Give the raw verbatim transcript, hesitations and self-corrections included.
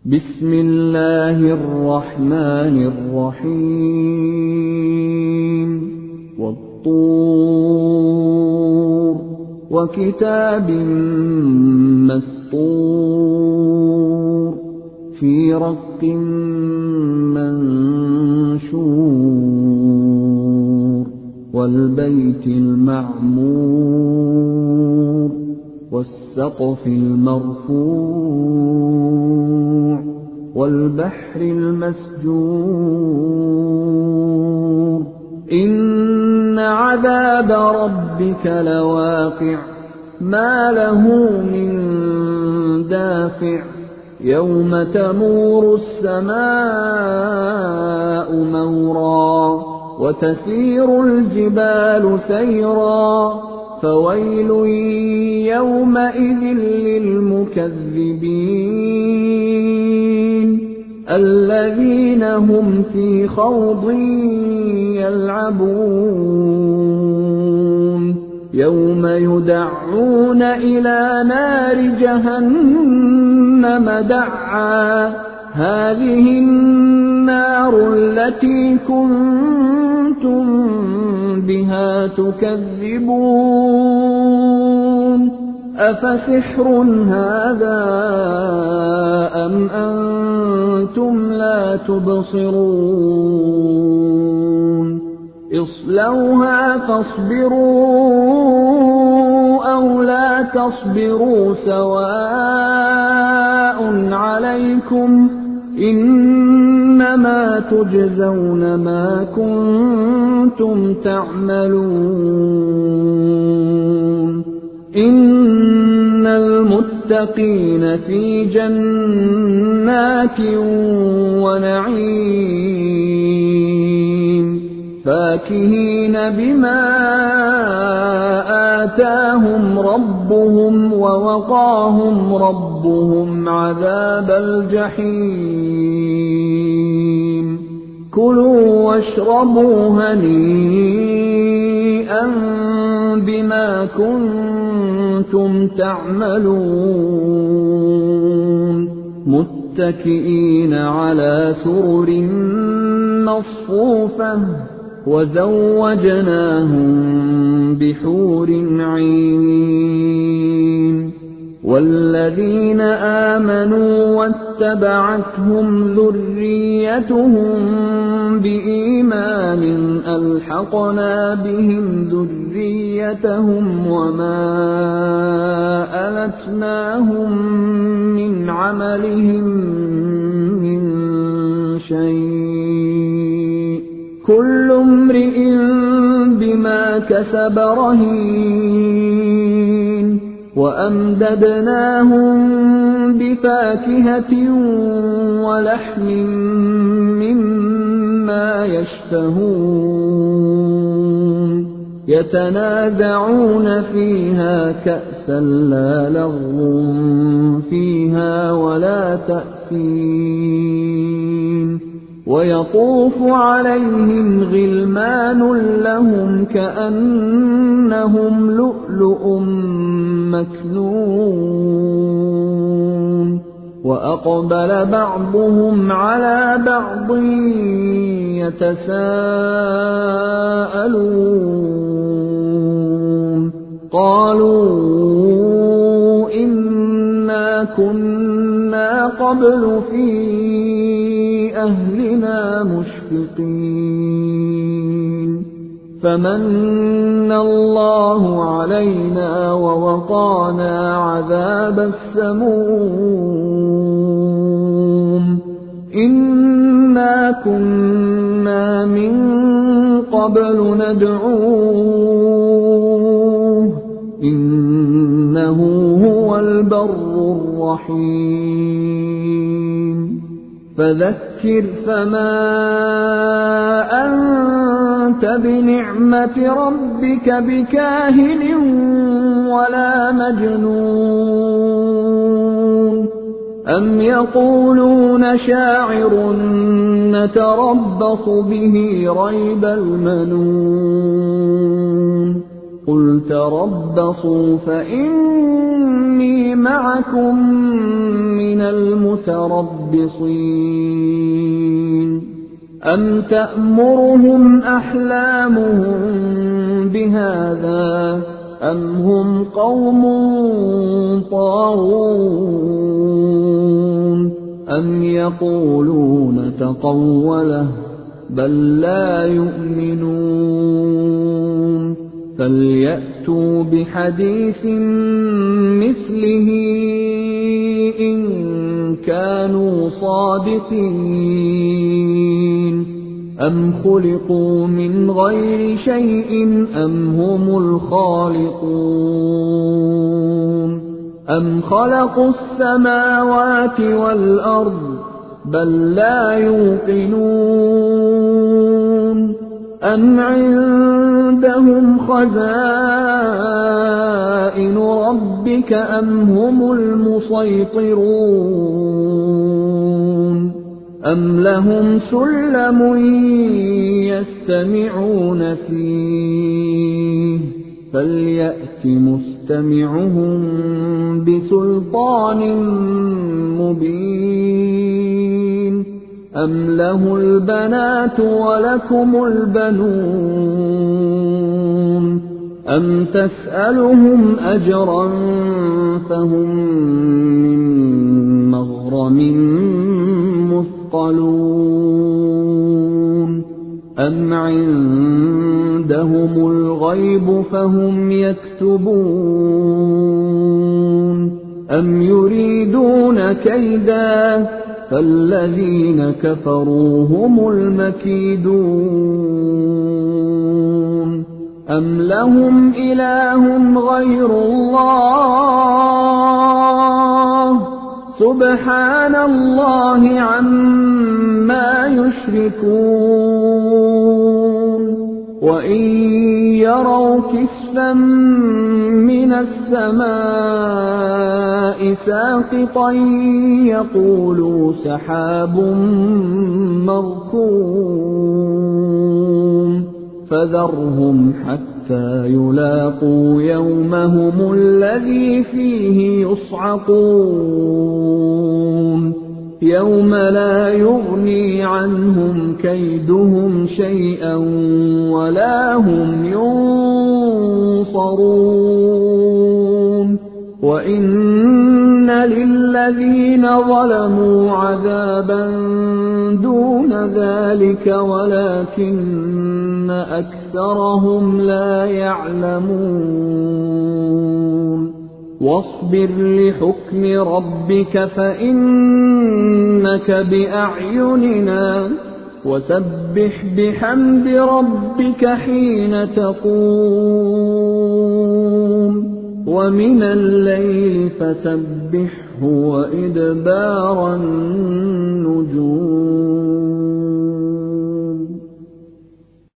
بسم الله الرحمن الرحيم والطور وكتاب مسطور في رق منشور والبيت المعمور والسقف المرفوع والبحر المسجور إن عذاب ربك لواقع ما له من دافع يوم تمور السماء مورا وتسير الجبال سيرا فويل يومئذ للمكذبين الذين هم في خوض يلعبون يوم يدعون إلى نار جهنم دعا هذه النار التي كنتم بها تكذبون أفسحر هذا أم أنتم لا تبصرون اصلوها فاصبروا أو لا تصبروا سواء عليكم إنما تجزون ما كنتم تعملون إن المتقين في جنات ونعيم فاكهين بما آتاهم ربهم ووقاهم ربهم عذاب الجحيم كلوا واشربوا هنيئا بما كنتم تعملون متكئين على سرر مصفوفة وزوجناهم بحور عين والذين آمنوا واتبعتهم ذريتهم بإيمان ألحقنا بهم ذريتهم وما ألتناهم من عملهم من شيء كل امرئ بما كسب رهين وأمددناهم بفاكهة ولحم مما يشتهون يتنازعون فيها كأسا لا لغو فيها ولا تأثيم ويطوف عليهم غلمان لهم كأنهم لؤلؤ مكنون وأقبل بعضهم على بعض يتساءلون قالوا إنا كنا قبل في أهلنا مشفقين فمن الله علينا ووقانا عذاب السموم إنا كنا من قبل ندعوه إنه هو البر الرحيم فذكر فما أنت بنعمة ربك بكاهن ولا مجنون أم يقولون شاعر نتربص به ريب المنون قُلْ تَرَبَّصُوا فَإِنِّي مَعَكُم مِّنَ الْمُتَرَبِّصِينَ أَمْ تَأْمُرُهُمْ أَحْلَامُهُم بِهَٰذَا أَمْ هُمْ قَوْمٌ طَاغُونَ أَمْ يَقُولُونَ تَقَوَّلَهُ بَل لَّا يُؤْمِنُونَ فَلْيَأْتُوا بِحَدِيثٍ مِّثْلِهِ إِن كَانُوا صَادِقِينَ أَمْ خُلِقُوا مِنْ غَيْرِ شَيْءٍ أَمْ هُمُ الْخَالِقُونَ أَمْ خَلَقُوا السَّمَاوَاتِ وَالْأَرْضَ بَل لَّا يُوقِنُونَ أَمْ عِندَهُمْ خَزَائِنُ رَبِّكَ أَمْ هُمُ الْمُصَيْطِرُونَ أَمْ لَهُمْ سُلَّمٌ يَسْتَمِعُونَ فِيهِ فَلْيَأْتِ مُسْتَمِعُهُم بِسُلْطَانٍ مُّبِينٍ أَمْ لَهُ الْبَنَاتُ وَلَكُمُ الْبَنُونَ أَمْ تَسْأَلُهُمْ أَجْرًا فَهُم مِّن مَّغْرَمٍ مثقلون أَمْ عِندَهُمُ الْغَيْبُ فَهُمْ يَكْتُبُونَ أَمْ يُرِيدُونَ كَيْدًا فَالَّذِينَ كَفَرُوا هُمُ الْمَكِيدُونَ أَمْ لَهُمْ إِلَٰهٌ غَيْرُ اللَّهِ سُبْحَانَ اللَّهِ عَمَّا يُشْرِكُونَ وَإِن يَرَوْا كِسْفًا مِّنَ السَّمَاءِ سَاقِطًا يَقُولُوا سَحَابٌ مَّرْكُومٌ فَذَرْهُمْ حَتَّىٰ يُلَاقُوا يَوْمَهُمُ الَّذِي فِيهِ يُصْعَقُونَ يَوْمَ لَا يُغْنِي عَنْهُمْ كَيْدُهُمْ شَيْئًا وَلَا هُمْ يُنصَرُونَ وَإِنَّ لِلَّذِينَ ظَلَمُوا عَذَابًا دُونَ ذَٰلِكَ وَلَٰكِنَّ أَكْثَرَهُمْ لَا يَعْلَمُونَ وَاصْبِرْ لِحُكْمِ رَبِّكَ فَإِنَّكَ بِأَعْيُنِنَا وَسَبِّحْ بِحَمْدِ رَبِّكَ حِينَ تَقُومُ وَمِنَ اللَّيْلِ فَسَبِّحْهُ وَإِدْبَارَ النُّجُومِ